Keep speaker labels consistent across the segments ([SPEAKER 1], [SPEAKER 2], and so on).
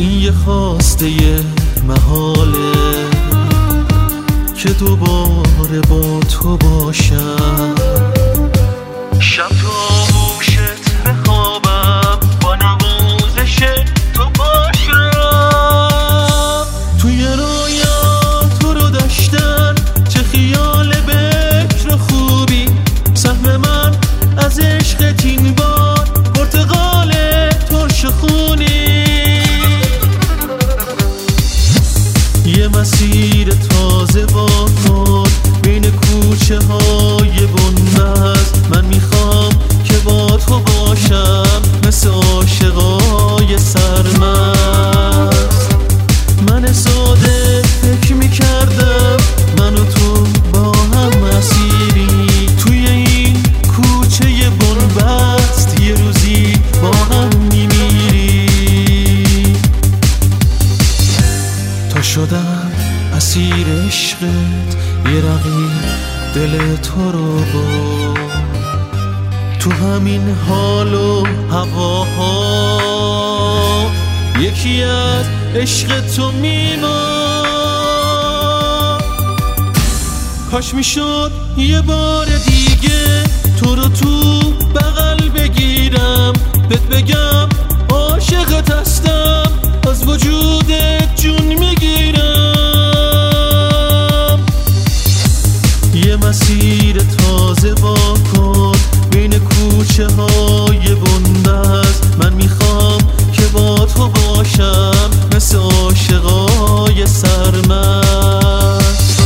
[SPEAKER 1] این یه خواسته محاله که دوباره با تو باشم. شب تا گوشت بخوابم با نوازش تو باشم. توی رویا تو رو داشتن چه خیال بکر و خوبی، سهم من از عشقت این بار پرتقال ترش خونی. یه مسیر تازه با کن بین کوچه های بنبست، من میخوام که با تو باشم مثل عاشقای سرمست. من ساده فکر میکردم من و تو با هم مسیری، توی این کوچه بنبست یه روزی با هم میمیری. تا شدم اسیر عشقت یه رقیب دل تو رو با، تو همین حال و هواها یکی از عشق تو میمان. کاش میشد یه بار دیگه تو رو تو بغل بگیرم، بهت بگم عاشقت هستم، از وجودت جون میگیرم. یه مسیر تازه با کن بین کوچه های بنبست، من میخوام که با تو باشم مثل عاشقای سرمست.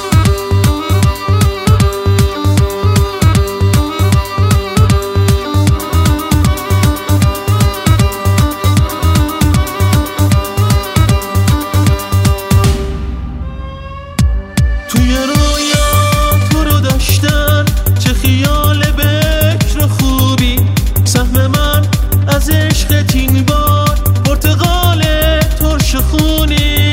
[SPEAKER 1] توی رویا تو رو داشتن چه خیال بکر و خوبی، سهم من از عشقت این بار پرتقال ترش خونی.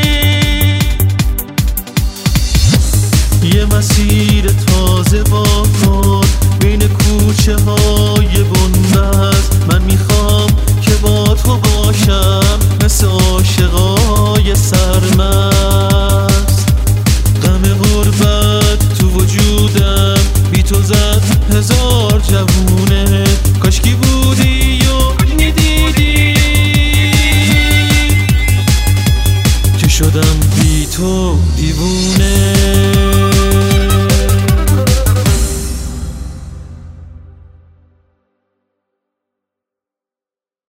[SPEAKER 1] یه مسیر تازه با کن بین کوچه های بنبست، من میخوام که با تو باشم مثل عاشقای سرمست.